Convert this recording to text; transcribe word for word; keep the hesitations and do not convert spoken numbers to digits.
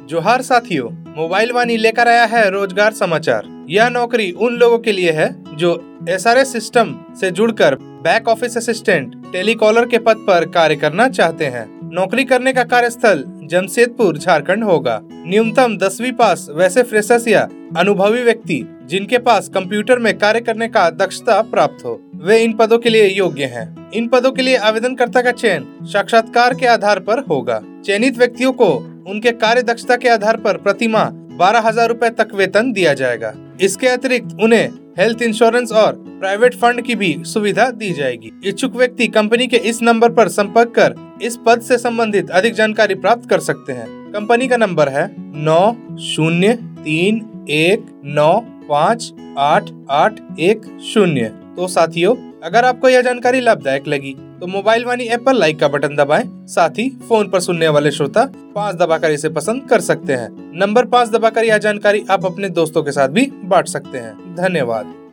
जोहार साथियों, मोबाइल वाणी लेकर आया है रोजगार समाचार। यह नौकरी उन लोगों के लिए है जो एस आर एस सिस्टम से जुड़कर बैक ऑफिस असिस्टेंट, टेलीकॉलर के पद पर कार्य करना चाहते हैं। नौकरी करने का कार्यस्थल जमशेदपुर, झारखंड होगा। न्यूनतम दसवीं पास वैसे फ्रेशर्स या अनुभवी व्यक्ति जिनके पास कंप्यूटर में कार्य करने का दक्षता प्राप्त हो, वे इन पदों के लिए योग्य हैं। इन पदों के लिए आवेदनकर्ता का चयन साक्षात्कार के आधार पर होगा। चयनित व्यक्तियों को उनके कार्य दक्षता के आधार पर प्रति माह बारह हजार रूपए तक वेतन दिया जाएगा। इसके अतिरिक्त उन्हें हेल्थ इंश्योरेंस और प्राइवेट फंड की भी सुविधा दी जाएगी। इच्छुक व्यक्ति कंपनी के इस नंबर पर संपर्क कर इस पद से संबंधित अधिक जानकारी प्राप्त कर सकते हैं। कंपनी का नंबर है नौ शून्य तीन एक नौ पाँच आठ आठ एक शून्य। तो साथियों, अगर आपको यह जानकारी लाभदायक लगी तो मोबाइल वाणी ऐप पर लाइक का बटन दबाएं। साथ ही फोन पर सुनने वाले श्रोता पाँच दबाकर इसे पसंद कर सकते हैं। नंबर पाँच दबाकर यह जानकारी आप अपने दोस्तों के साथ भी बांट सकते हैं। धन्यवाद।